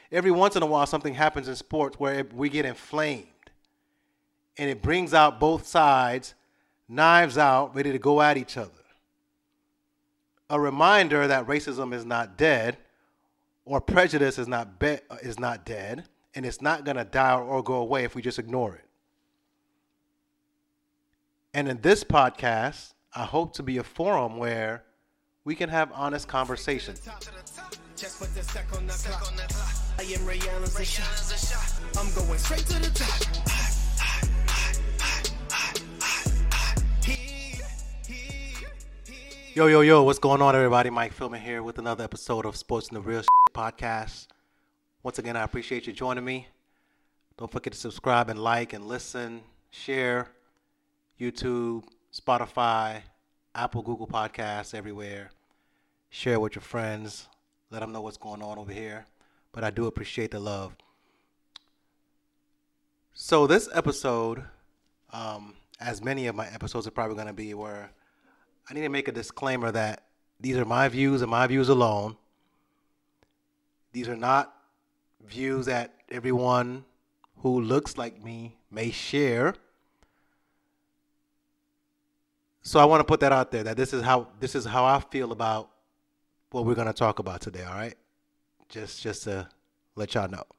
every once in a while something happens in sports where we get inflamed and it brings out both sides, knives out, ready to go at each other. A reminder that racism is not dead, or prejudice is not dead, and it's not going to die or go away if we just ignore it. And in this podcast, I hope to be a forum where we can have honest conversations. Just put the sec on the clock. I am Rihanna Zasha. I'm going straight to the top. Yo, what's going on, everybody? Mike Philman here with another episode of Sports and the Real podcast. Once again, I appreciate you joining me. Don't forget to subscribe and like and listen, share, YouTube, Spotify, Apple, Google Podcasts, everywhere. Share with your friends. Let them know what's going on over here. But I do appreciate the love. So this episode, as many of my episodes are probably going to be, where I need to make a disclaimer that these are my views and my views alone. These are not views that everyone who looks like me may share. So I want to put that out there, that this is how I feel about what we're going to talk about today, all right? Just to let y'all know.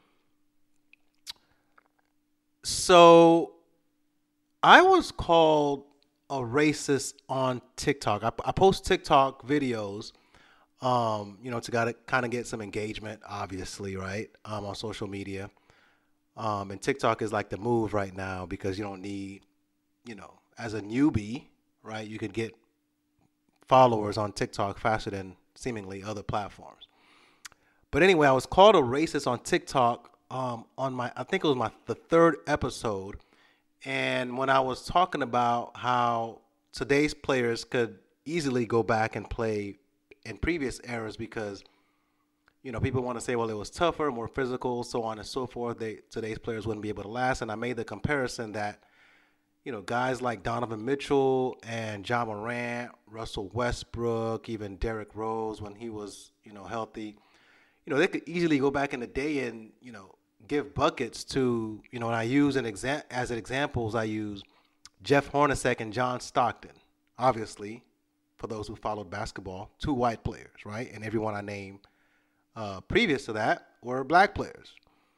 So I was called a racist on TikTok. I post TikTok videos, to kind of get some engagement, obviously, right? On social media. And TikTok is like the move right now because you don't need, as a newbie, right? You could get followers on TikTok faster than seemingly other platforms. But anyway, I was called a racist on TikTok on I think it was the third episode. And when I was talking about how today's players could easily go back and play in previous eras because, people want to say, well, it was tougher, more physical, so on and so forth. Today's players wouldn't be able to last. And I made the comparison that, guys like Donovan Mitchell and Ja Morant, Russell Westbrook, even Derrick Rose when he was, healthy, they could easily go back in the day and, give buckets to, and I use as examples, I use Jeff Hornacek and John Stockton. Obviously, for those who followed basketball, two white players, right? And everyone I named previous to that were black players.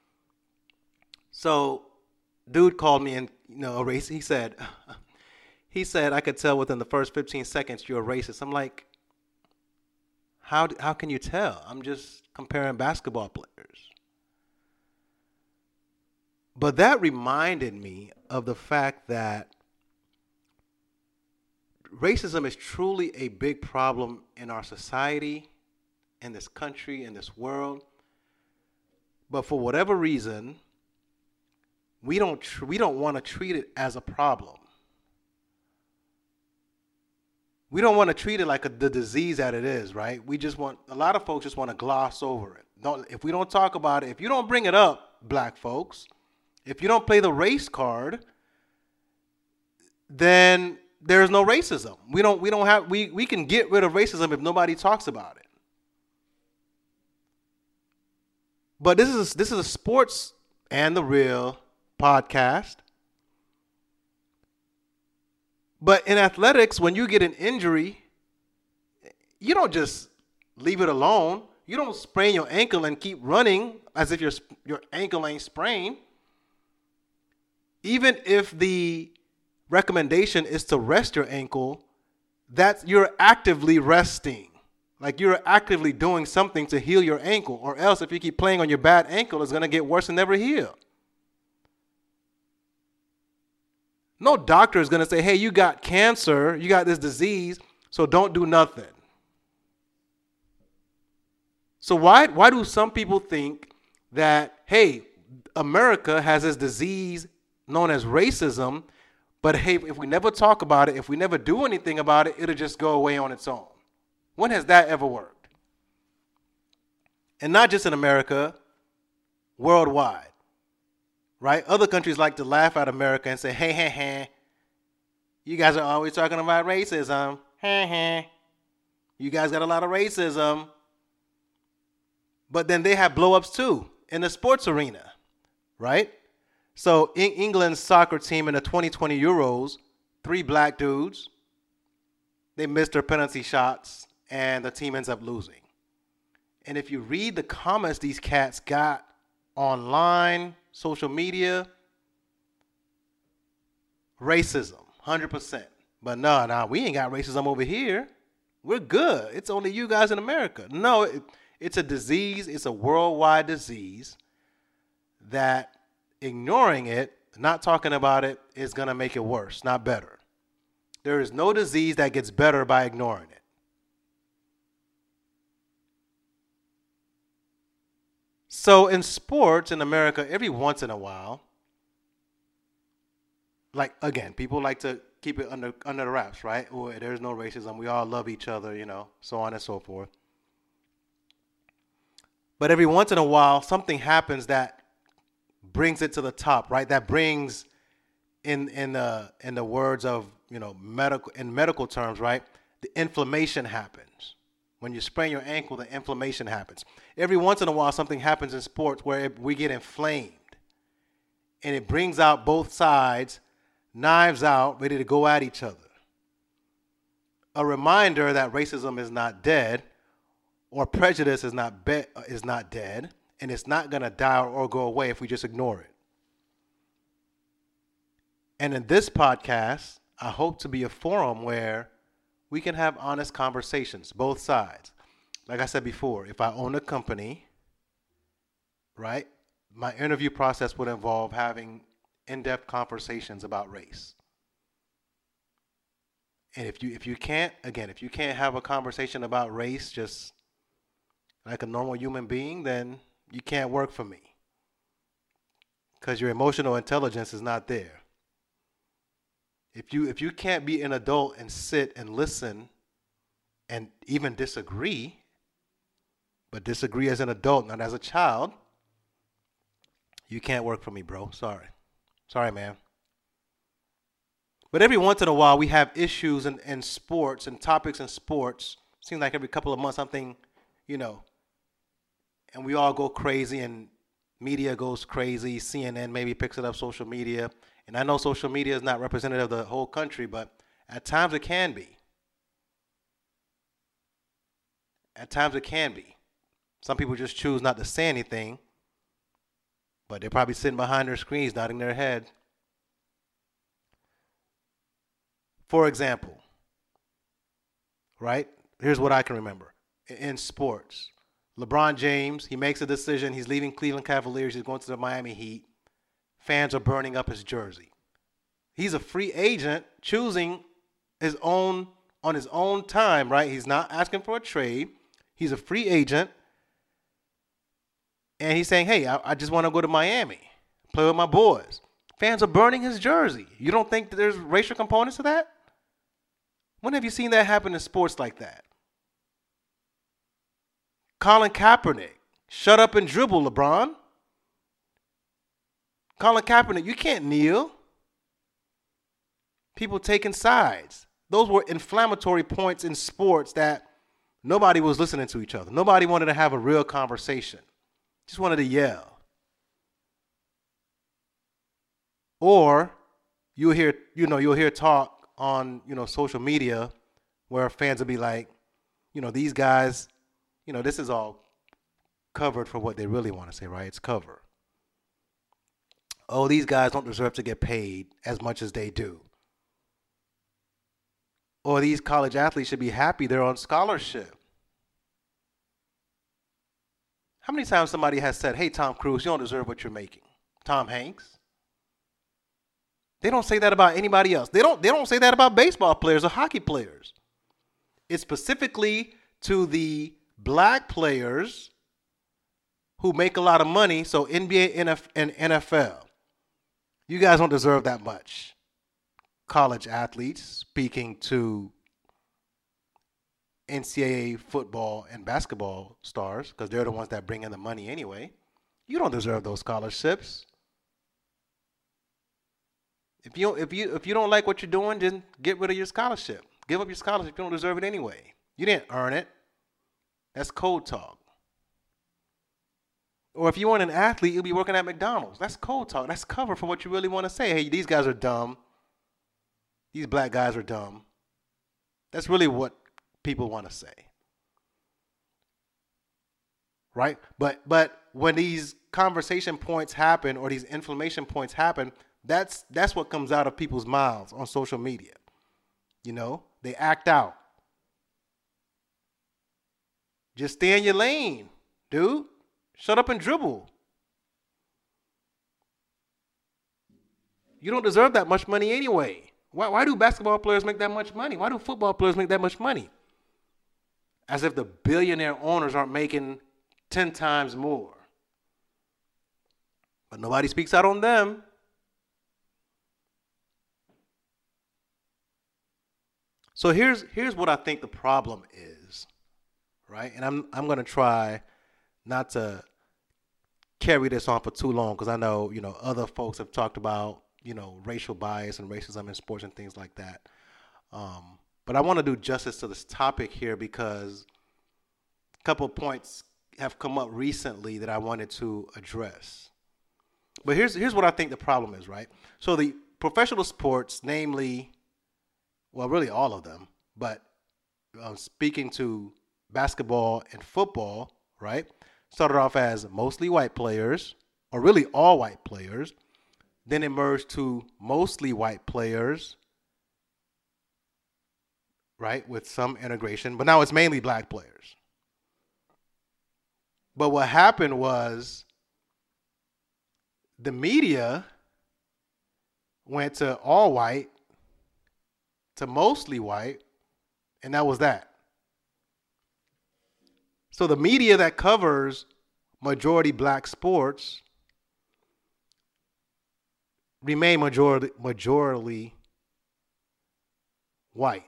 So, dude called me and, a racist. He said, I could tell within the first 15 seconds you're a racist. I'm like, how can you tell? I'm just comparing basketball players. But that reminded me of the fact that racism is truly a big problem in our society, in this country, in this world. But for whatever reason, we don't want to treat it as a problem. We don't want to treat it like the disease that it is, right? A lot of folks just want to gloss over it. If we don't talk about it, if you don't bring it up, black folks, if you don't play the race card, then there's no racism. We can get rid of racism if nobody talks about it. But this is a sports and the real podcast. But in athletics, when you get an injury, you don't just leave it alone. You don't sprain your ankle and keep running as if your ankle ain't sprained. Even if the recommendation is to rest your ankle, you're actively resting. Like you're actively doing something to heal your ankle. Or else if you keep playing on your bad ankle, it's going to get worse and never heal. No doctor is going to say, hey, you got cancer, you got this disease, so don't do nothing. So why do some people think that, hey, America has this disease known as racism, but hey, if we never talk about it, if we never do anything about it, it'll just go away on its own? When has that ever worked? And not just in America, worldwide. Right? Other countries like to laugh at America and say, hey, you guys are always talking about racism. You guys got a lot of racism. But then they have blow-ups too in the sports arena, right? So England's soccer team in the 2020 Euros, 3 black dudes, they missed their penalty shots and the team ends up losing. And if you read the comments these cats got online, social media, racism, 100%. But no, we ain't got racism over here. We're good. It's only you guys in America. No, it's a disease. It's a worldwide disease that ignoring it, not talking about it, is going to make it worse, not better. There is no disease that gets better by ignoring it. So in sports in America, every once in a while, like, again, people like to keep it under the wraps, right? Or there's no racism. We all love each other, so on and so forth. But every once in a while, something happens that brings it to the top, right? That brings, in the words of medical terms, right? The inflammation happens. When you sprain your ankle, the inflammation happens. Every once in a while, something happens in sports where we get inflamed, and it brings out both sides, knives out, ready to go at each other. A reminder that racism is not dead, or prejudice is not dead, and it's not going to die or go away if we just ignore it. And in this podcast, I hope to be a forum where we can have honest conversations, both sides. Like I said before, if I own a company, right, my interview process would involve having in-depth conversations about race. And if you can't have a conversation about race just like a normal human being, then you can't work for me, because your emotional intelligence is not there. If you can't be an adult and sit and listen and even disagree, but disagree as an adult, not as a child, you can't work for me, bro. Sorry, man. But every once in a while, we have issues in sports and topics in sports. Seems like every couple of months something, and we all go crazy and media goes crazy. CNN maybe picks it up, social media. And I know social media is not representative of the whole country, but at times it can be. At times it can be. Some people just choose not to say anything, but they're probably sitting behind their screens, nodding their head. For example, right? Here's what I can remember. In sports, LeBron James, he makes a decision. He's leaving Cleveland Cavaliers. He's going to the Miami Heat. Fans are burning up his jersey. He's a free agent choosing on his own time, right? He's not asking for a trade. He's a free agent. And he's saying, hey, I just want to go to Miami, play with my boys. Fans are burning his jersey. You don't think that there's racial components to that? When have you seen that happen in sports like that? Colin Kaepernick, shut up and dribble, LeBron. Colin Kaepernick, you can't kneel. People taking sides. Those were inflammatory points in sports that nobody was listening to each other. Nobody wanted to have a real conversation. Just wanted to yell. Or you'll hear talk on, social media where fans will be like, these guys, this is all covered for what they really want to say, right? It's cover. Oh, these guys don't deserve to get paid as much as they do. Or these college athletes should be happy they're on scholarship. How many times somebody has said, hey, Tom Cruise, you don't deserve what you're making? Tom Hanks? They don't say that about anybody else. They don't say that about baseball players or hockey players. It's specifically to the black players who make a lot of money, so NBA and NFL. You guys don't deserve that much. College athletes speaking to NCAA football and basketball stars, because they're the ones that bring in the money anyway. You don't deserve those scholarships. If you don't like what you're doing, then get rid of your scholarship. Give up your scholarship. You don't deserve it anyway. You didn't earn it. That's code talk. Or if you weren't an athlete, you'll be working at McDonald's. That's cold talk. That's cover for what you really want to say. Hey, these guys are dumb. These black guys are dumb. That's really what people want to say. Right? But when these conversation points happen or these inflammation points happen, that's what comes out of people's mouths on social media. You know, they act out. Just stay in your lane, dude. Shut up and dribble. You don't deserve that much money anyway. Why do basketball players make that much money? Why do football players make that much money? As if the billionaire owners aren't making 10 times more. But nobody speaks out on them. So here's what I think the problem is, right? And I'm going to try not to carry this on for too long because I know, other folks have talked about, racial bias and racism in sports and things like that. But I want to do justice to this topic here because a couple of points have come up recently that I wanted to address. But here's what I think the problem is, right? So the professional sports, namely, well, really all of them, but speaking to basketball and football, right, started off as mostly white players, or really all white players, then it merged to mostly white players, right, with some integration, but now it's mainly black players. But what happened was the media went to all white, to mostly white, and that was that. So the media that covers majority black sports remain majorly white.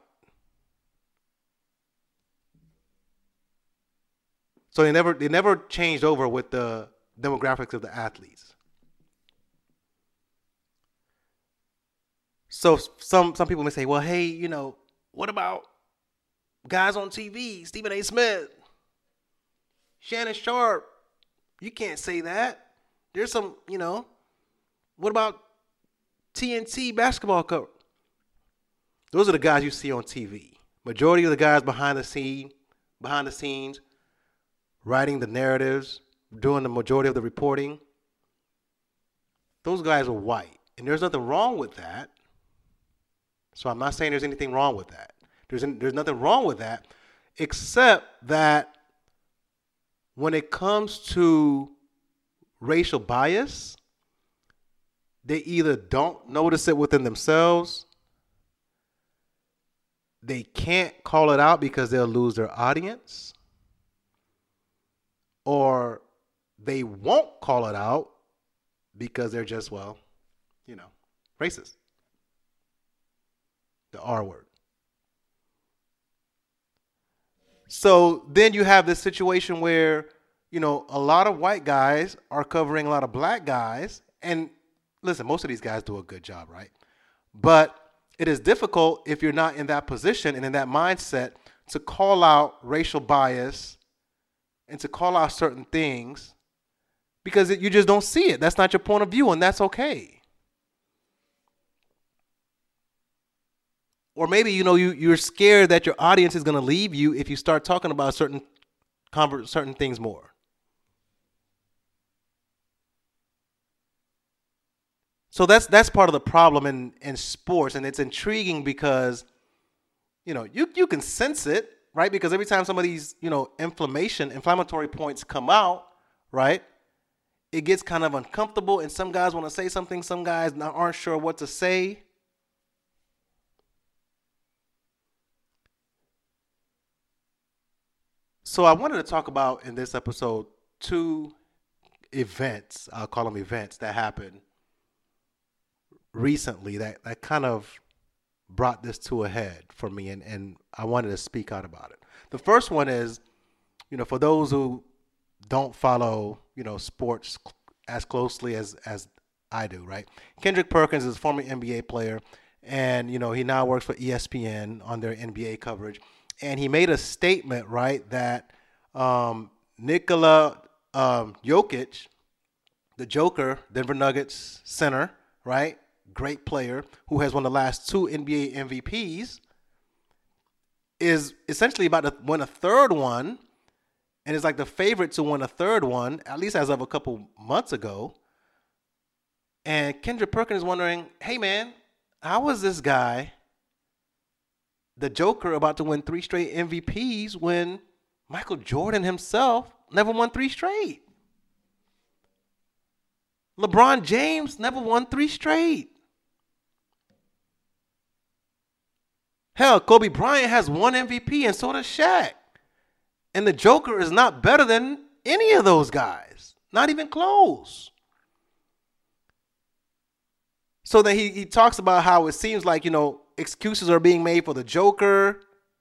So they never changed over with the demographics of the athletes. So some people may say, well, hey, what about guys on TV, Stephen A. Smith, Shannon Sharp? You can't say that. There's some, what about TNT basketball cover? Those are the guys you see on TV. Majority of the guys behind the scenes, writing the narratives, doing the majority of the reporting. Those guys are white. And there's nothing wrong with that. So I'm not saying there's anything wrong with that. There's nothing wrong with that, except that when it comes to racial bias, they either don't notice it within themselves, they can't call it out because they'll lose their audience, or they won't call it out because they're just, racist. The R word. So then you have this situation where, a lot of white guys are covering a lot of black guys. And listen, most of these guys do a good job, right? But it is difficult if you're not in that position and in that mindset to call out racial bias and to call out certain things because you just don't see it. That's not your point of view, and that's okay. Or maybe, you're scared that your audience is going to leave you if you start talking about certain things more. So that's part of the problem in sports, and it's intriguing because, you can sense it, right? Because every time some of these, inflammatory points come out, right, it gets kind of uncomfortable, and some guys want to say something, some guys aren't sure what to say. So I wanted to talk about in this episode 2 events, I'll call them events, that happened recently that kind of brought this to a head for me, and I wanted to speak out about it. The first one is, for those who don't follow, sports as closely as I do, right? Kendrick Perkins is a former NBA player, and, he now works for ESPN on their NBA coverage. And he made a statement, right, that Nikola Jokic, the Joker, Denver Nuggets center, right? Great player who has won the last 2 NBA MVPs, is essentially about to win a third one, and is like the favorite to win a third one, at least as of a couple months ago. And Kendrick Perkins is wondering, hey man, how is this guy, the Joker, about to win 3 straight MVPs when Michael Jordan himself never won 3 straight? LeBron James never won 3 straight. Hell, Kobe Bryant has 1 MVP and so does Shaq. And the Joker is not better than any of those guys. Not even close. So then he talks about how it seems like, excuses are being made for the Joker.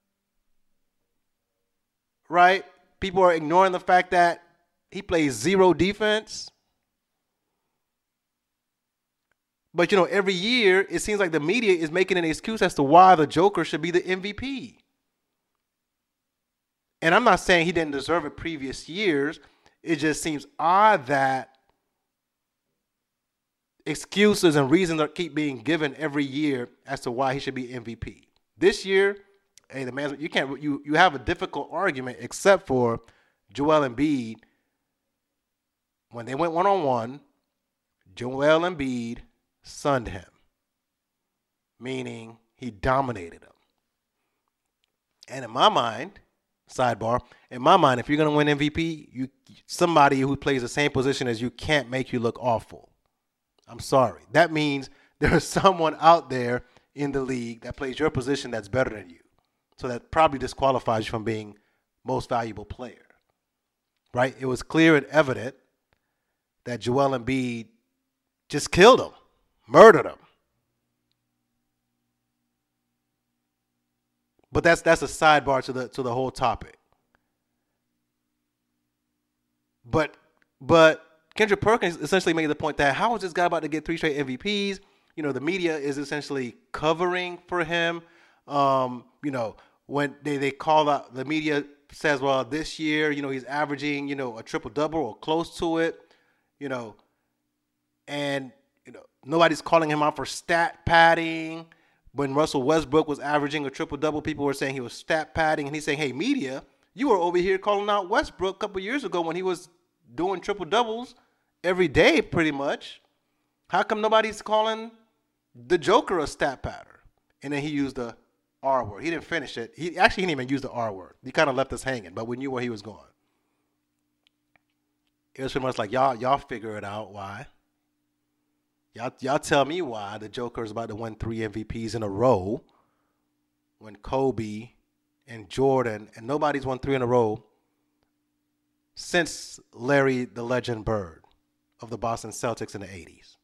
Right? People are ignoring the fact that he plays 0 defense. But, every year it seems like the media is making an excuse as to why the Joker should be the MVP. And I'm not saying he didn't deserve it previous years. It just seems odd that excuses and reasons keep being given every year as to why he should be MVP. This year, hey, the man, you have a difficult argument except for Joel Embiid. When they went one-on-one, Joel Embiid sunned him, meaning he dominated him. And in my mind, sidebar, if you're going to win MVP, somebody who plays the same position as you can't make you look awful. I'm sorry. That means there's someone out there in the league that plays your position that's better than you. So that probably disqualifies you from being most valuable player. Right? It was clear and evident that Joel Embiid just killed him, murdered him. But that's a sidebar to the whole topic. But Kendrick Perkins essentially made the point that how is this guy about to get 3 straight MVPs? The media is essentially covering for him. When they call out, the media says, well, this year, he's averaging, a triple-double or close to it, and, nobody's calling him out for stat padding. When Russell Westbrook was averaging a triple-double, people were saying he was stat padding, and he's saying, hey, media, you were over here calling out Westbrook a couple years ago when he was doing triple-doubles every day pretty much. How come nobody's calling the Joker a stat padder? And then he used the R word. He didn't finish it. He didn't even use the R word. He kind of left us hanging, but we knew where he was going. It was pretty much like, y'all figure it out why. Y'all tell me why the Joker is about to win 3 MVPs in a row when Kobe and Jordan, and nobody's won 3 in a row since Larry the Legend Bird of the Boston Celtics in the 80s.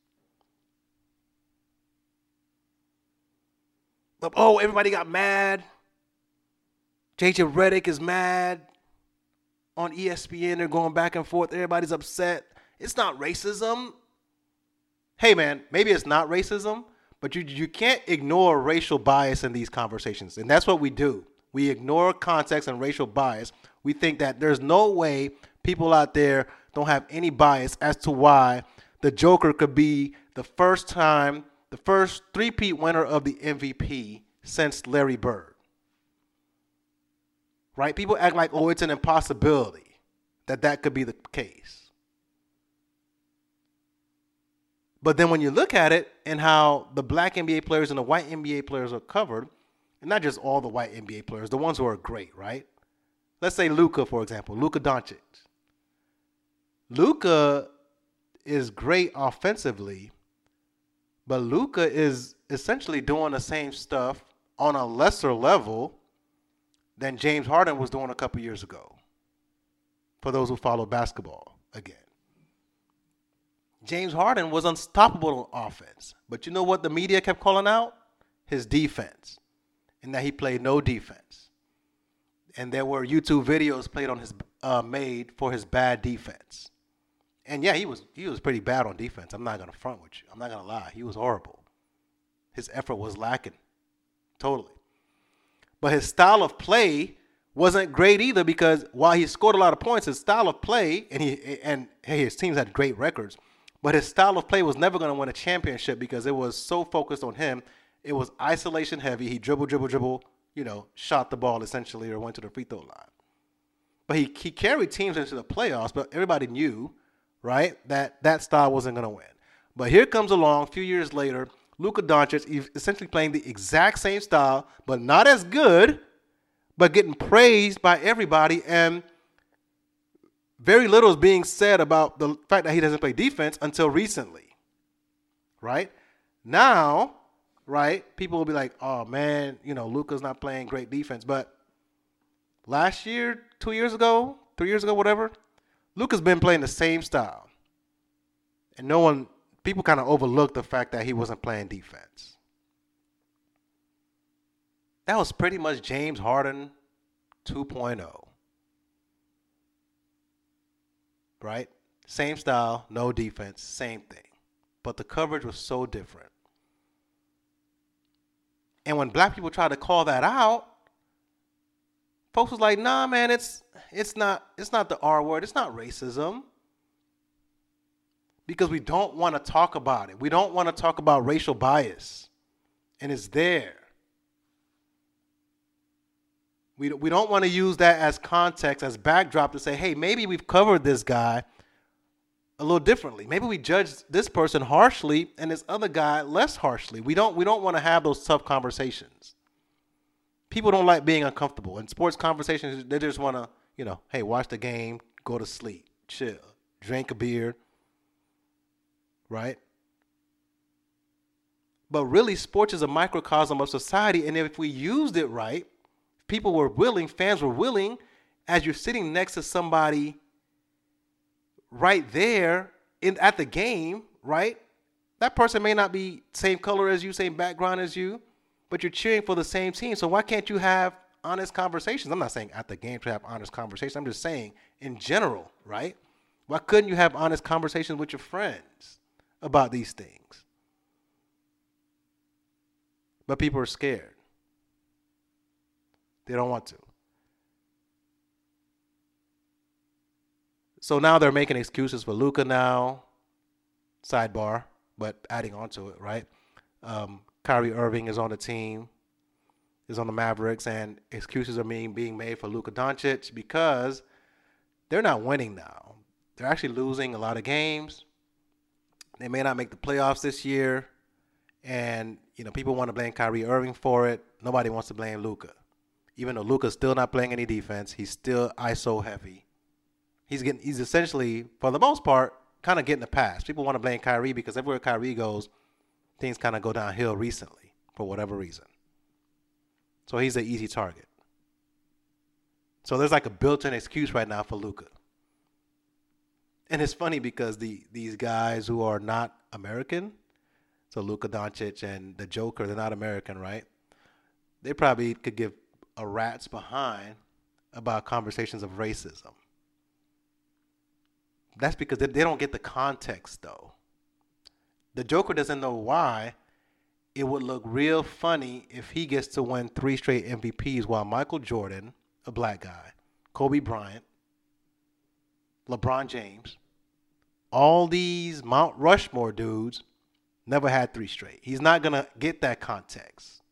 But, everybody got mad. JJ Redick is mad. On ESPN, they're going back and forth. Everybody's upset. It's not racism. Hey, man, maybe it's not racism, but you can't ignore racial bias in these conversations. And that's what we do. We ignore context and racial bias. We think that there's no way people out there don't have any bias as to why the Joker could be the first 3-peat winner of the MVP since Larry Bird. Right? People act like, it's an impossibility that could be the case. But then when you look at it and how the black NBA players and the white NBA players are covered, and not just all the white NBA players, the ones who are great, right? Let's say Luka, for example, Luka Doncic. Luka is great offensively, but Luka is essentially doing the same stuff on a lesser level than James Harden was doing a couple years ago, for those who follow basketball again. James Harden was unstoppable on offense. But you know what the media kept calling out? His defense. And that he played no defense. And there were YouTube videos made for his bad defense. And yeah, he was pretty bad on defense. I'm not going to front with you. I'm not going to lie. He was horrible. His effort was lacking. Totally. But his style of play wasn't great either because while he scored a lot of points, his style of play and hey, his teams had great records, but his style of play was never going to win a championship because it was so focused on him. It was isolation heavy. He dribble, shot the ball essentially or went to the free throw line. But he carried teams into the playoffs, but everybody knew, right, that style wasn't going to win. But here comes along a few years later, Luka Doncic essentially playing the exact same style, but not as good, but getting praised by everybody. And very little is being said about the fact that he doesn't play defense until recently, right? Now, right, people will be like, oh, man, Luka's not playing great defense. But last year, 2 years ago, 3 years ago, whatever, Luka's been playing the same style. And people kind of overlooked the fact that he wasn't playing defense. That was pretty much James Harden 2.0. Right? Same style, no defense, same thing. But the coverage was so different. And when black people tried to call that out, folks was like, nah, man, it's not the R word. It's not racism. Because we don't want to talk about it. We don't want to talk about racial bias. And it's there. We don't want to use that as context, as backdrop to say, hey, maybe we've covered this guy a little differently. Maybe we judge this person harshly and this other guy less harshly. We don't want to have those tough conversations. People don't like being uncomfortable. In sports conversations, they just want to, hey, watch the game, go to sleep, chill, drink a beer. Right? But really, sports is a microcosm of society. And if we used it right, people were willing, fans were willing, as you're sitting next to somebody right there at the game, right? That person may not be same color as you, same background as you, but you're cheering for the same team. So why can't you have honest conversations? I'm not saying at the game to have honest conversations. I'm just saying in general, right? Why couldn't you have honest conversations with your friends about these things? But people are scared. They don't want to. So now they're making excuses for Luka now. Sidebar, but adding on to it, right? Kyrie Irving is on the team, is on the Mavericks, and excuses are being made for Luka Doncic because they're not winning now. They're actually losing a lot of games. They may not make the playoffs this year. And, people want to blame Kyrie Irving for it. Nobody wants to blame Luka. Even though Luka's still not playing any defense, he's still ISO heavy. He's essentially, for the most part, kind of getting a pass. People want to blame Kyrie because everywhere Kyrie goes, things kind of go downhill recently for whatever reason. So he's an easy target. So there's like a built-in excuse right now for Luka. And it's funny because these guys who are not American, so Luka Doncic and the Joker, they're not American, right? They probably could give a rat's behind about conversations of racism. That's because they don't get the context, though. The Joker doesn't know why it would look real funny if he gets to win 3 straight MVPs while Michael Jordan, a black guy, Kobe Bryant, LeBron James, all these Mount Rushmore dudes never had 3 straight. He's not going to get that context.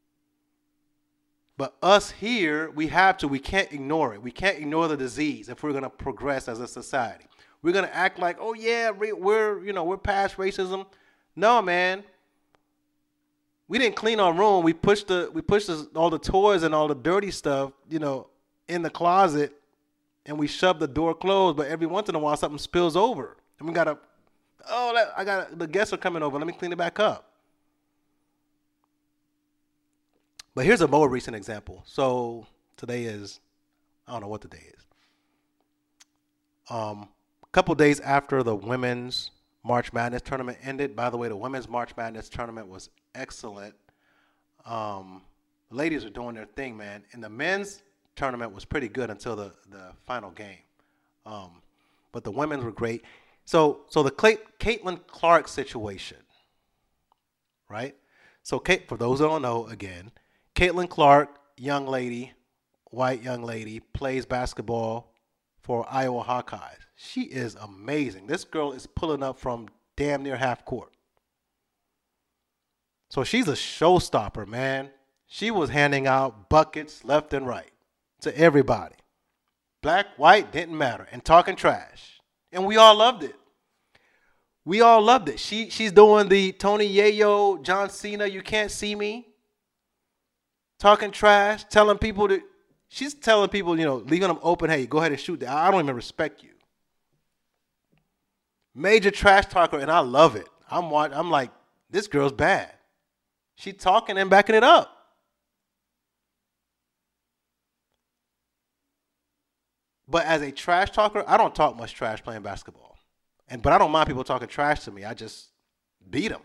But us here, we can't ignore it. We can't ignore the disease if we're going to progress as a society. We're going to act like, oh yeah, we're past racism. No, man. We didn't clean our room. We pushed all the toys and all the dirty stuff, in the closet, and we shoved the door closed. But every once in a while, something spills over, and we gotta. The guests are coming over. Let me clean it back up. But here's a more recent example. So today is, I don't know what the day is. A couple days after the women's March Madness tournament ended. By the way, the women's March Madness tournament was excellent. The ladies are doing their thing, man. And the men's tournament was pretty good until the final game. But the women's were great. So the Caitlin Clark situation, right? So for those who don't know, again, Caitlin Clark, young lady white young lady, plays basketball for Iowa Hawkeyes. She is amazing. This girl is pulling up from damn near half court. So she's a showstopper, man. She was handing out buckets left and right to everybody. Black, white, didn't matter. And talking trash. And we all loved it. We all loved it. She's doing the Tony Yayo, John Cena, you can't see me. Talking trash, telling people that she's telling people, leaving them open, hey, go ahead and shoot that. I don't even respect you. Major trash talker, and I love it. I'm like, this girl's bad. She talking and backing it up. But as a trash talker, I don't talk much trash playing basketball. But I don't mind people talking trash to me. I just beat them.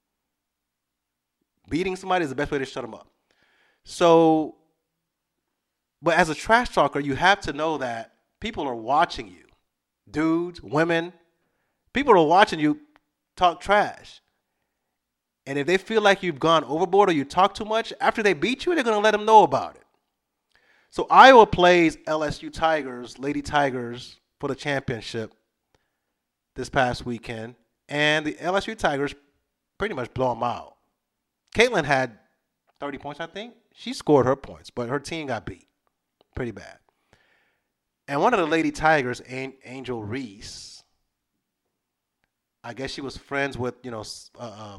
Beating somebody is the best way to shut them up. So, but as a trash talker, you have to know that people are watching you. Dudes, women, people are watching you talk trash. And if they feel like you've gone overboard or you talk too much, after they beat you, they're going to let them know about it. So Iowa plays LSU Tigers, Lady Tigers, for the championship this past weekend. And the LSU Tigers pretty much blow them out. Caitlin had 30 points, I think. She scored her points, but her team got beat pretty bad. And one of the Lady Tigers, Angel Reese, I guess she was friends with, a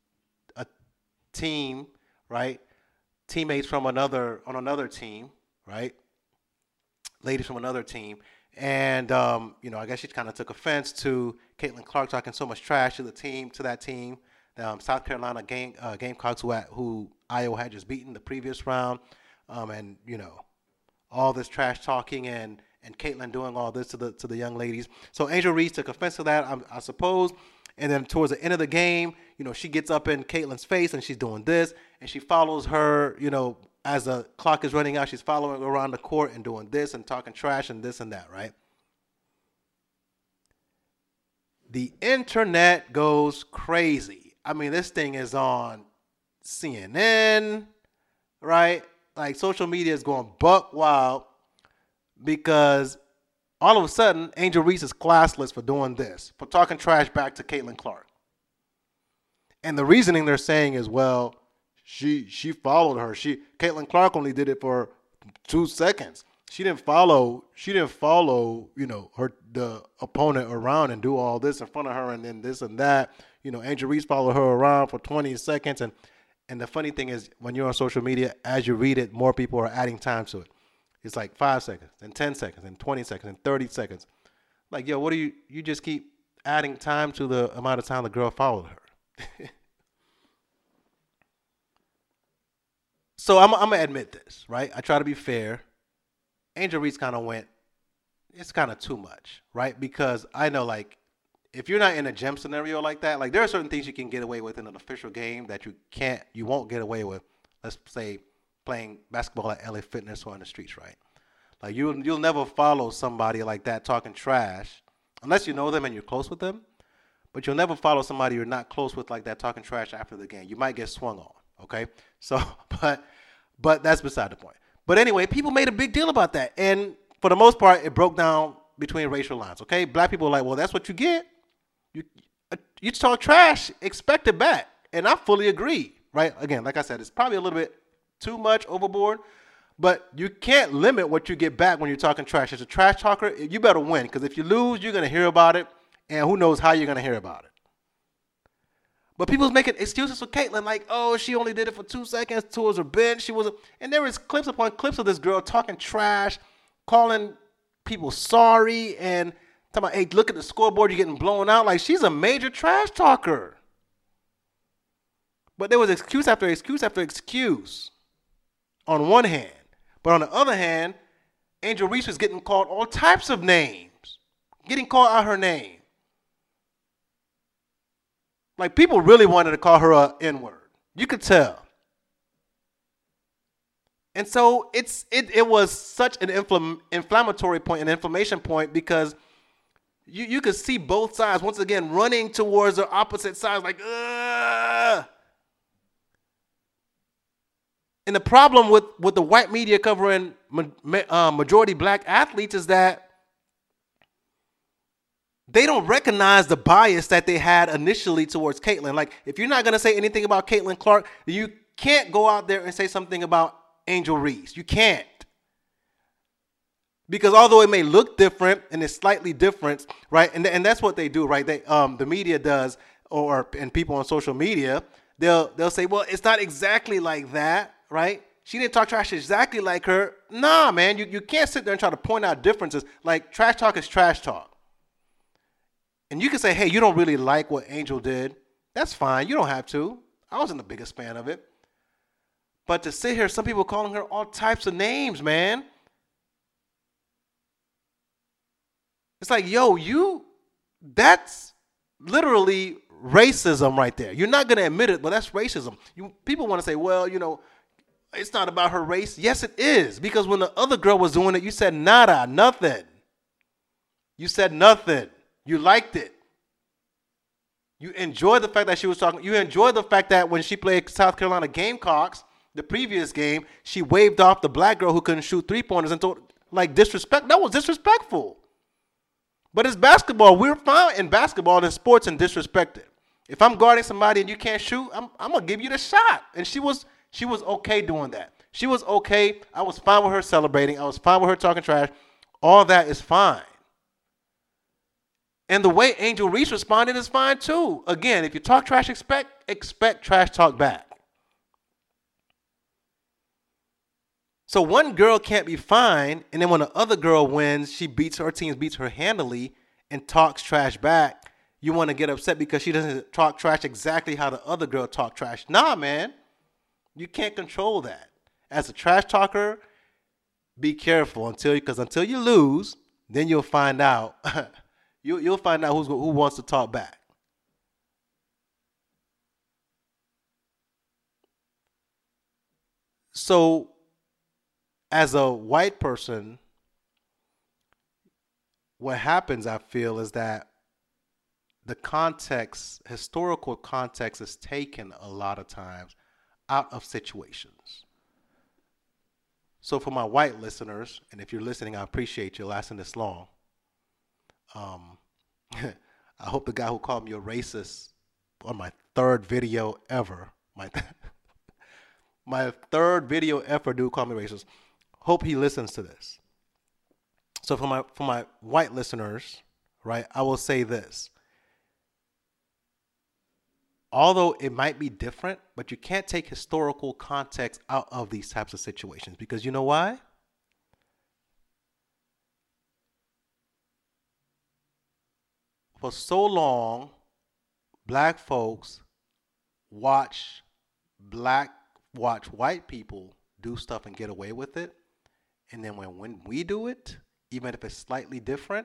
team, right? Teammates from another team, right? Ladies from another team. And, I guess she kind of took offense to Caitlin Clark talking so much trash to that team. South Carolina Gamecocks who Iowa had just beaten the previous round. All this trash talking and Caitlin doing all this to the young ladies. So Angel Reese took offense to that, I suppose. And then towards the end of the game, she gets up in Caitlin's face and she's doing this. And she follows her, as the clock is running out, she's following around the court and doing this and talking trash and this and that, right? The internet goes crazy. I mean, this thing is on CNN, right? Like, social media is going buck wild because all of a sudden, Angel Reese is classless for doing this, for talking trash back to Caitlin Clark. And the reasoning they're saying is, well, she followed her. Caitlin Clark only did it for 2 seconds. She didn't follow, the opponent around and do all this in front of her and then this and that. Angel Reese followed her around for 20 seconds. And the funny thing is, when you're on social media, as you read it, more people are adding time to it. It's like 5 seconds, and 10 seconds, and 20 seconds, and 30 seconds. Like, yo, what do you just keep adding time to the amount of time the girl followed her. So I'm going to admit this, right? I try to be fair. Angel Reese kind of went, it's kind of too much, right? Because I know, like, if you're not in a gym scenario like that, like, there are certain things you can get away with in an official game that you won't get away with, let's say, playing basketball at LA Fitness or on the streets, right? Like, you'll never follow somebody like that talking trash unless you know them and you're close with them. But you'll never follow somebody you're not close with like that talking trash after the game. You might get swung on, okay? So, but that's beside the point. But anyway, people made a big deal about that. And for the most part, it broke down between racial lines, okay? Black people are like, well, that's what you get. You talk trash, expect it back. And I fully agree, right? Again, like I said, it's probably a little bit too much overboard, but you can't limit what you get back when you're talking trash. As a trash talker, you better win, because if you lose, you're going to hear about it, and who knows how you're going to hear about it. But people's making excuses for Caitlin, like, oh, she only did it for 2 seconds towards her bench. And there was clips upon clips of this girl talking trash, calling people sorry, and talking about, hey, look at the scoreboard, you're getting blown out. Like, she's a major trash talker. But there was excuse after excuse after excuse on one hand. But on the other hand, Angel Reese was getting called all types of names, getting called out her name. Like, people really wanted to call her a N-word. You could tell. And so it was such an inflammatory point, an inflammation point, because you could see both sides, once again, running towards the opposite sides, like, ugh. And the problem with the white media covering majority black athletes is that they don't recognize the bias that they had initially towards Caitlyn. Like, if you're not going to say anything about Caitlyn Clark, you can't go out there and say something about Angel Reese. You can't. Because although it may look different and it's slightly different, right? And that's what they do, right? They the media does, and people on social media, they'll say, well, it's not exactly like that, right? She didn't talk trash exactly like her. Nah, man, you can't sit there and try to point out differences. Like, trash talk is trash talk. And you can say, hey, you don't really like what Angel did. That's fine. You don't have to. I wasn't the biggest fan of it. But to sit here, some people calling her all types of names, man. It's like, yo, that's literally racism right there. You're not going to admit it, but that's racism. People want to say, well, it's not about her race. Yes, it is. Because when the other girl was doing it, you said nada, nothing. You said nothing. You liked it. You enjoyed the fact that she was talking. You enjoyed the fact that when she played South Carolina Gamecocks, the previous game, she waved off the black girl who couldn't shoot three-pointers and told, like, disrespect. That was disrespectful. But it's basketball. We're fine in basketball and sports and disrespected. If I'm guarding somebody and you can't shoot, I'm going to give you the shot. And she was okay doing that. She was okay. I was fine with her celebrating. I was fine with her talking trash. All that is fine. And the way Angel Reese responded is fine too. Again, if you talk trash, expect trash talk back. So one girl can't be fine, and then when the other girl wins, her team beats her handily and talks trash back. You want to get upset because she doesn't talk trash exactly how the other girl talked trash. Nah, man. You can't control that. As a trash talker, be careful until you lose, then you'll find out. You'll find out who wants to talk back. So, as a white person, what happens, I feel, is that the historical context is taken a lot of times out of situations. So for my white listeners, and if you're listening, I appreciate you lasting this long. I hope the guy who called me a racist on my third video ever, my third video ever, dude called me racist. Hope he listens to this. So for my white listeners, right, I will say this. Although it might be different, but you can't take historical context out of these types of situations, because you know why? For so long, black folks watch white people do stuff and get away with it. And then when we do it, even if it's slightly different,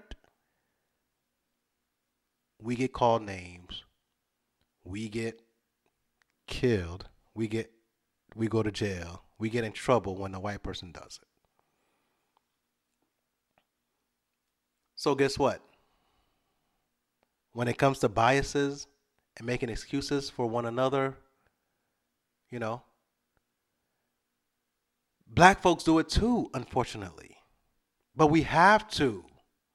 we get called names. We get killed. We go to jail. We get in trouble when the white person does it. So guess what? When it comes to biases and making excuses for one another, black folks do it too, unfortunately. But we have to.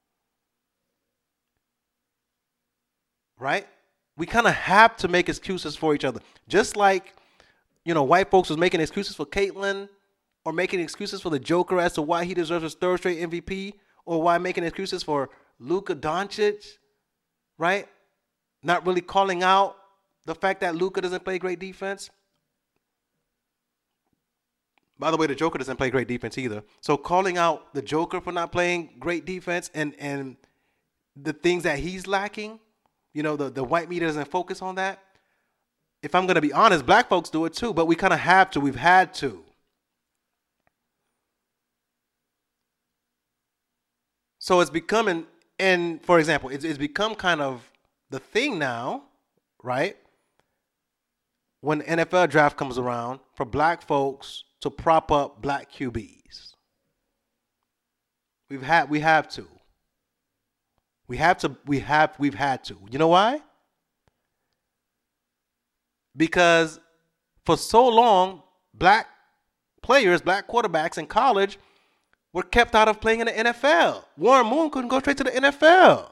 Right? We kind of have to make excuses for each other. Just like, white folks was making excuses for Caitlyn, or making excuses for the Joker as to why he deserves his third straight MVP, or why making excuses for Luka Doncic, right? Not really calling out the fact that Luka doesn't play great defense. By the way, the Joker doesn't play great defense either. So calling out the Joker for not playing great defense and the things that he's lacking, the white media doesn't focus on that. If I'm going to be honest, black folks do it too, but we kind of have to. We've had to. So it's becoming, and for example, it's become kind of the thing now, right? When the NFL draft comes around, for black folks to prop up black QBs. We have to. We've had to. You know why? Because for so long, black players, black quarterbacks in college were kept out of playing in the NFL. Warren Moon couldn't go straight to the NFL.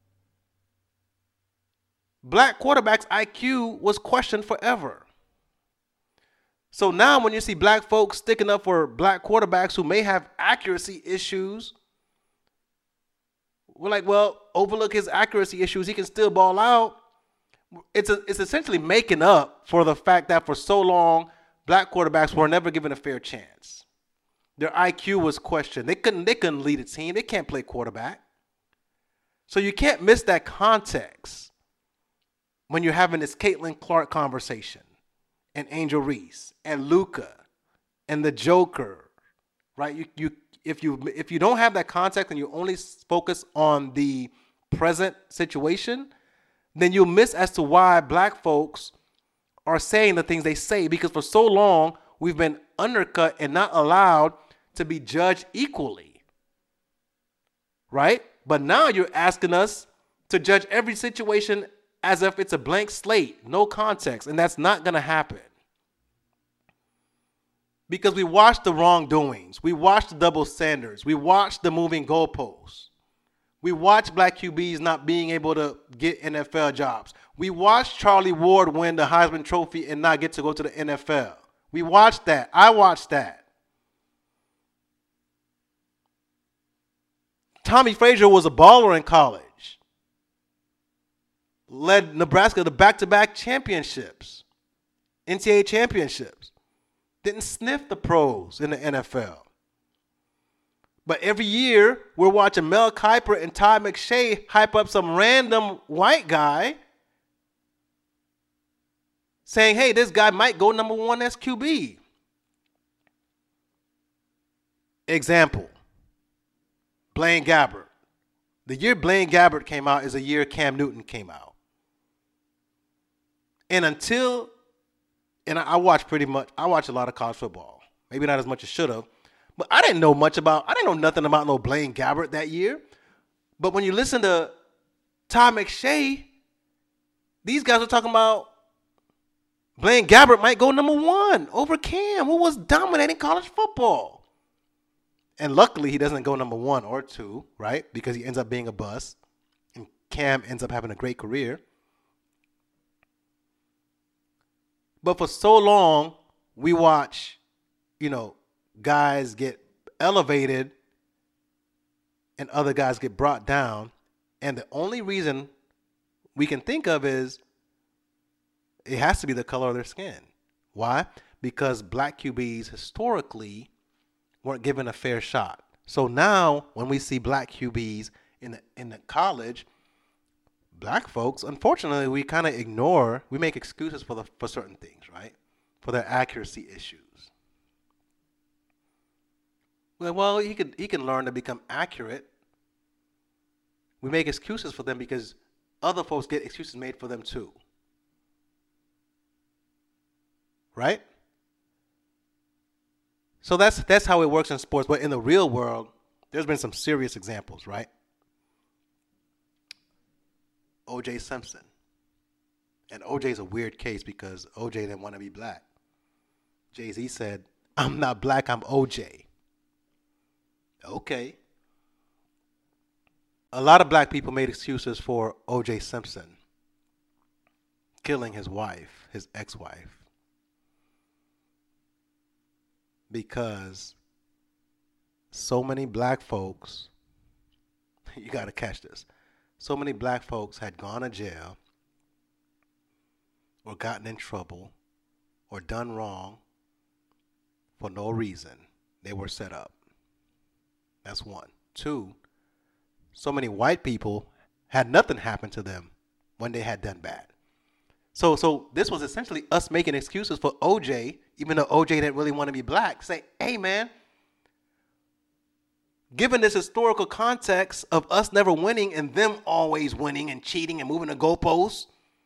Black quarterbacks' IQ was questioned forever. So now when you see black folks sticking up for black quarterbacks who may have accuracy issues, we're like, well, overlook his accuracy issues. He can still ball out. It's essentially making up for the fact that for so long, black quarterbacks were never given a fair chance. Their IQ was questioned. They couldn't lead a team. They can't play quarterback. So you can't miss that context when you're having this Caitlin Clark conversation and Angel Reese and Luka and the Joker, right? If you don't have that context and you only focus on the present situation, then you'll miss as to why black folks are saying the things they say, because for so long we've been undercut and not allowed to be judged equally, right? But now you're asking us to judge every situation as if it's a blank slate, no context, and that's not going to happen. Because we watched the wrongdoings. We watched the double standards. We watched the moving goalposts. We watched black QBs not being able to get NFL jobs. We watched Charlie Ward win the Heisman Trophy and not get to go to the NFL. We watched that. I watched that. Tommy Frazier was a baller in college. Led Nebraska to back-to-back championships, NCAA championships. Didn't sniff the pros in the NFL. But every year, we're watching Mel Kiper and Todd McShay hype up some random white guy saying, hey, this guy might go number one as QB. Example, Blaine Gabbert. The year Blaine Gabbert came out is the year Cam Newton came out. And I watch a lot of college football. Maybe not as much as should have. But I didn't know nothing about no Blaine Gabbert that year. But when you listen to Todd McShay, these guys are talking about Blaine Gabbert might go number one over Cam, who was dominating college football. And luckily, he doesn't go number one or two, right? Because he ends up being a bust. And Cam ends up having a great career. But for so long, we watch, guys get elevated and other guys get brought down. And the only reason we can think of is it has to be the color of their skin. Why? Because black QBs historically weren't given a fair shot. So now when we see black QBs in the college, black folks, unfortunately, we kind of we make excuses for certain things, right? For their accuracy issues. Well, he can learn to become accurate. We make excuses for them because other folks get excuses made for them too. Right? So that's how it works in sports. But in the real world, there's been some serious examples, right? O.J. Simpson. And O.J.'s a weird case because O.J. didn't want to be black. Jay-Z said, I'm not black, I'm O.J. Okay. A lot of black people made excuses for O.J. Simpson killing his wife, his ex-wife. Because so many black folks, you got to catch this. So many black folks had gone to jail or gotten in trouble or done wrong for no reason. They were set up. That's one. Two, so many white people had nothing happen to them when they had done bad. So this was essentially us making excuses for OJ, even though OJ didn't really want to be black. Say, hey, man, given this historical context of us never winning and them always winning and cheating and moving the goalposts,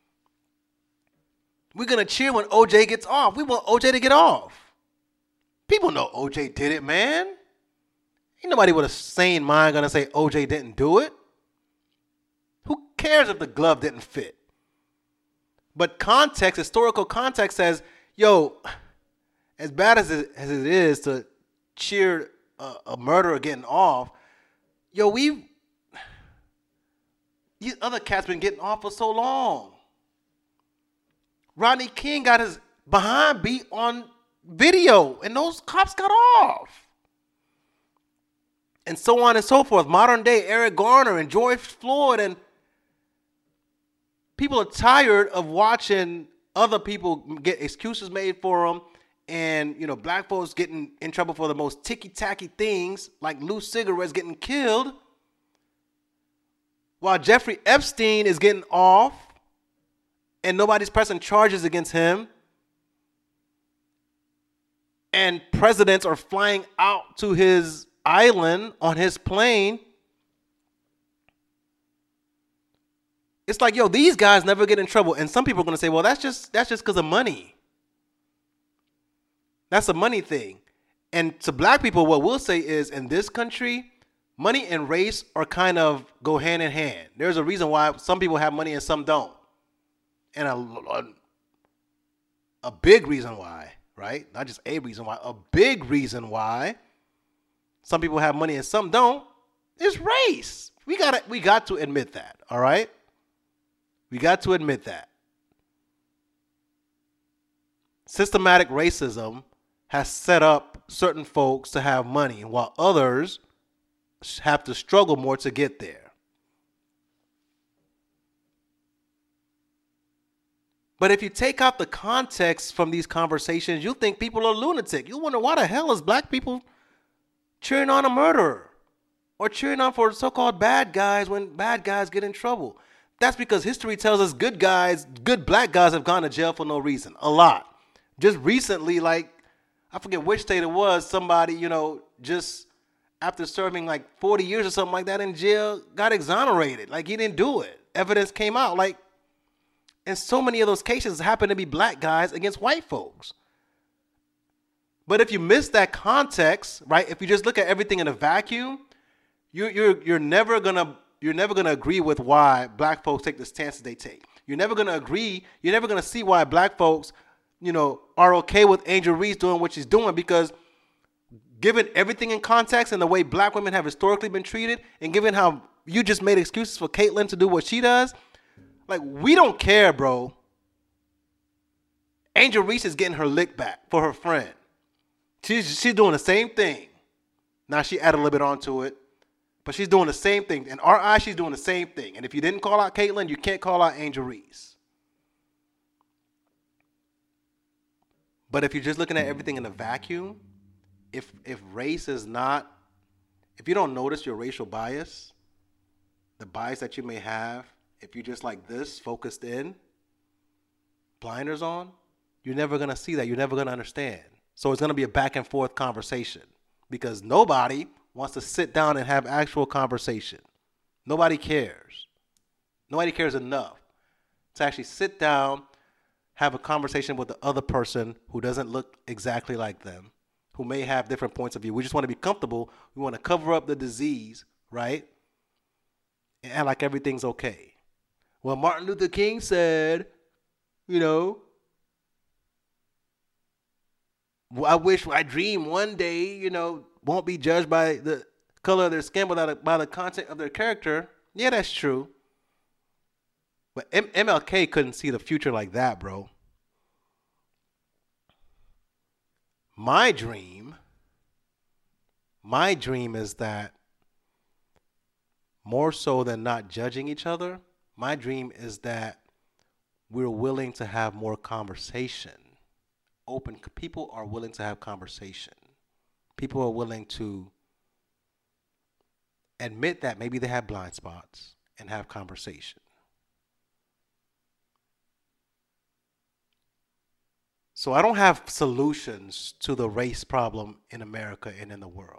we're going to cheer when OJ gets off. We want OJ to get off. People know OJ did it, man. Ain't nobody with a sane mind going to say OJ didn't do it. Who cares if the glove didn't fit? But context, historical context says, yo, as bad as it is to cheer a murderer getting off, yo, these other cats been getting off for so long. Rodney King got his behind beat on video, and those cops got off. And so on and so forth. Modern day Eric Garner and George Floyd, and people are tired of watching other people get excuses made for them, and black folks getting in trouble for the most ticky-tacky things, like loose cigarettes getting killed, while Jeffrey Epstein is getting off and nobody's pressing charges against him, and presidents are flying out to his island on his plane. It's like, yo, these guys never get in trouble. And some people are going to say, well, that's just because of money. That's a money thing. And to black people, what we'll say is, in this country, money and race are kind of go hand in hand. There's a reason why some people have money and some don't. And a big reason why, right? Not just a reason why, a big reason why some people have money and some don't is race. We got to admit that, all right? We got to admit that. Systematic racism has set up certain folks to have money, while others have to struggle more to get there. But if you take out the context from these conversations, you think people are lunatic. You wonder, why the hell is black people cheering on a murderer or cheering on for so-called bad guys when bad guys get in trouble? That's because history tells us good black guys have gone to jail for no reason. A lot. Just recently, like, I forget which state it was, somebody, just after serving like 40 years or something like that in jail, got exonerated. Like, he didn't do it. Evidence came out. Like, and so many of those cases happen to be black guys against white folks. But if you miss that context, right? If you just look at everything in a vacuum, you're never gonna agree with why black folks take the stances they take. You're never gonna agree. You're never gonna see why black folks, are okay with Angel Reese doing what she's doing, because given everything in context and the way black women have historically been treated, and given how you just made excuses for Caitlyn to do what she does, like, we don't care, bro. Angel Reese is getting her lick back for her friend. She's doing the same thing. Now she added a little bit onto it, but she's doing the same thing. In our eyes, she's doing the same thing. And if you didn't call out Caitlyn, you can't call out Angel Reese. But if you're just looking at everything in a vacuum, if race is not, if you don't notice your racial bias, the bias that you may have, if you're just like this, focused in, blinders on, you're never going to see that. You're never going to understand. So it's going to be a back and forth conversation, because nobody wants to sit down and have actual conversation. Nobody cares. Nobody cares enough to actually sit down, have a conversation with the other person who doesn't look exactly like them, who may have different points of view. We just want to be comfortable. We want to cover up the disease, right? And act like everything's okay. Well, Martin Luther King said, I dream one day, won't be judged by the color of their skin, but by the content of their character. Yeah, that's true. But MLK couldn't see the future like that, bro. My dream is that, more so than not judging each other, my dream is that we're willing to have more conversation. People are willing to have conversation. People are willing to admit that maybe they have blind spots and have conversation. So I don't have solutions to the race problem in America and in the world.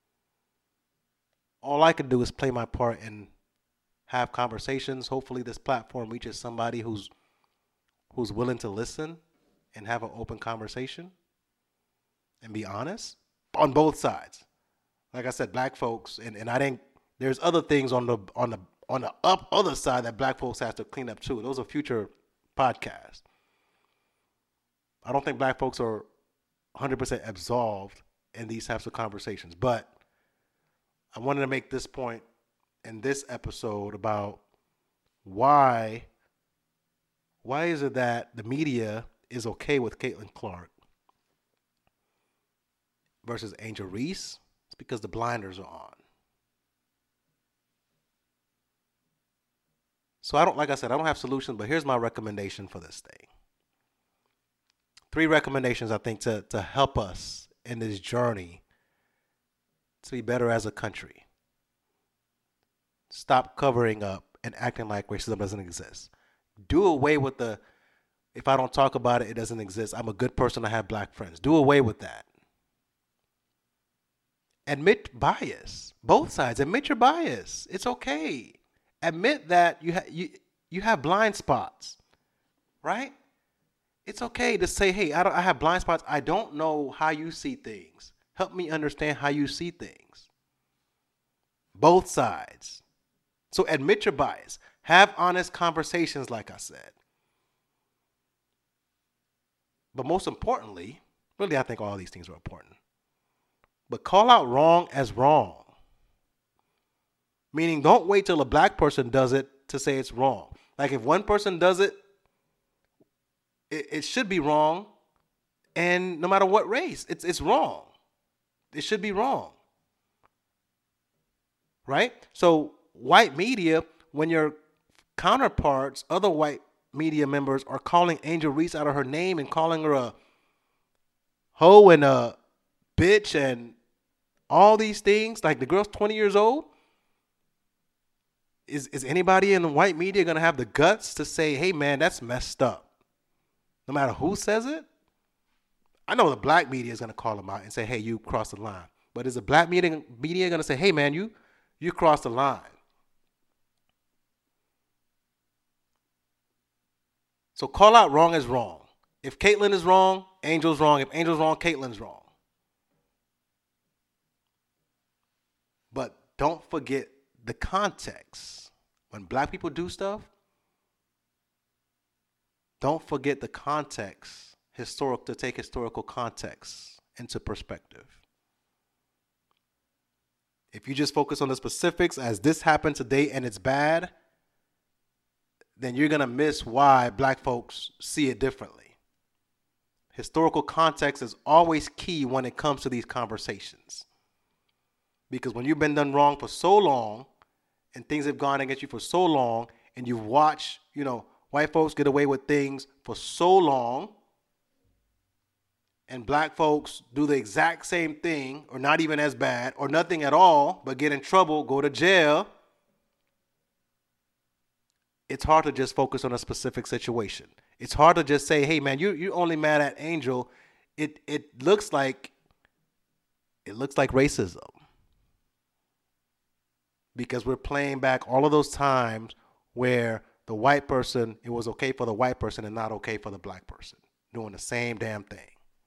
All I can do is play my part and have conversations. Hopefully this platform reaches somebody who's willing to listen and have an open conversation and be honest on both sides. Like I said, black folks, and I think there's other things on the other side that black folks have to clean up too. Those are future podcasts. I don't think black folks are 100% absolved in these types of conversations. But I wanted to make this point in this episode about why is it that the media is okay with Caitlin Clark versus Angel Reese? It's because the blinders are on. So like I said, I don't have solutions, but here's my recommendation for this thing. 3 recommendations I think to help us in this journey to be better as a country. Stop covering up and acting like racism doesn't exist. Do away with if I don't talk about it, it doesn't exist. I'm a good person, I have black friends. Do away with that. Admit bias. Both sides. Admit your bias. It's okay. Admit that you have blind spots, right? It's okay to say, hey, I have blind spots. I don't know how you see things. Help me understand how you see things. Both sides. So admit your bias. Have honest conversations, like I said. But most importantly, really, I think all these things are important. But call out wrong as wrong. Meaning, don't wait till a black person does it to say it's wrong. Like if one person does it, it should be wrong. And no matter what race, it's wrong. It should be wrong. Right? So white media, when your counterparts, other white media members are calling Angel Reese out of her name and calling her a hoe and a bitch and all these things, like the girl's 20 years old, is anybody in the white media going to have the guts to say, hey, man, that's messed up? No matter who says it. I know the black media is going to call them out and say, hey, you crossed the line. But is the black media going to say, hey, man, you crossed the line? So call out wrong as wrong. If Caitlin is wrong, Angel's wrong. If Angel's wrong, Caitlin's wrong. But don't forget the context. When black people do stuff, don't forget the context, to take historical context into perspective. If you just focus on the specifics as this happened today and it's bad, then you're going to miss why black folks see it differently. Historical context is always key when it comes to these conversations. Because when you've been done wrong for so long and things have gone against you for so long and you've watched, white folks get away with things for so long and black folks do the exact same thing or not even as bad or nothing at all but get in trouble, go to jail, it's hard to just focus on a specific situation. It's hard to just say, hey, man, you're only mad at Angel. It looks like racism. Because we're playing back all of those times where the white person, it was okay for the white person and not okay for the black person doing the same damn thing.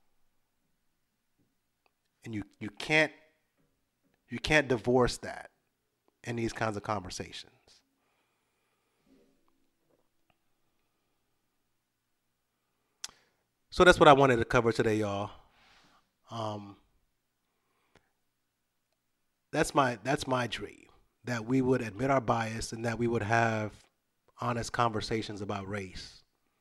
And you can't divorce that in these kinds of conversations. So that's what I wanted to cover today, y'all. That's my dream. That we would admit our bias and that we would have honest conversations about race.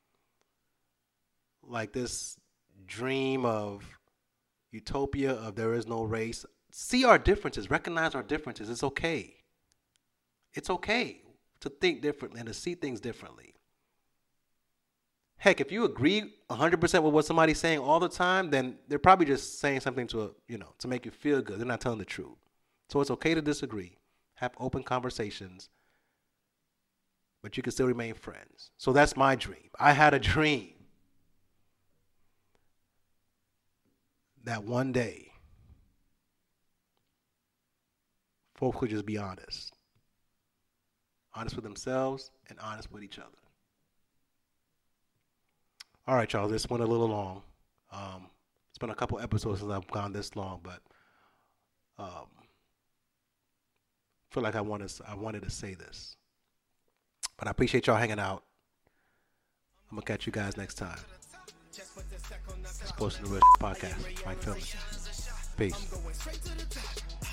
Like this dream of utopia of there is no race. See our differences, recognize our differences. It's okay. It's okay to think differently and to see things differently. Heck, if you agree 100% with what somebody's saying all the time, then they're probably just saying something to make you feel good. They're not telling the truth. So it's okay to disagree. Have open conversations, but you can still remain friends. So that's my dream. I had a dream that one day folks could just be honest. Honest with themselves and honest with each other. All right, y'all, this went a little long. It's been a couple episodes since I've gone this long, but feel like I wanted to say this. But I appreciate y'all hanging out. I'm going to catch you guys next time. Sports and the Real Podcast. Mike Phillips. Peace.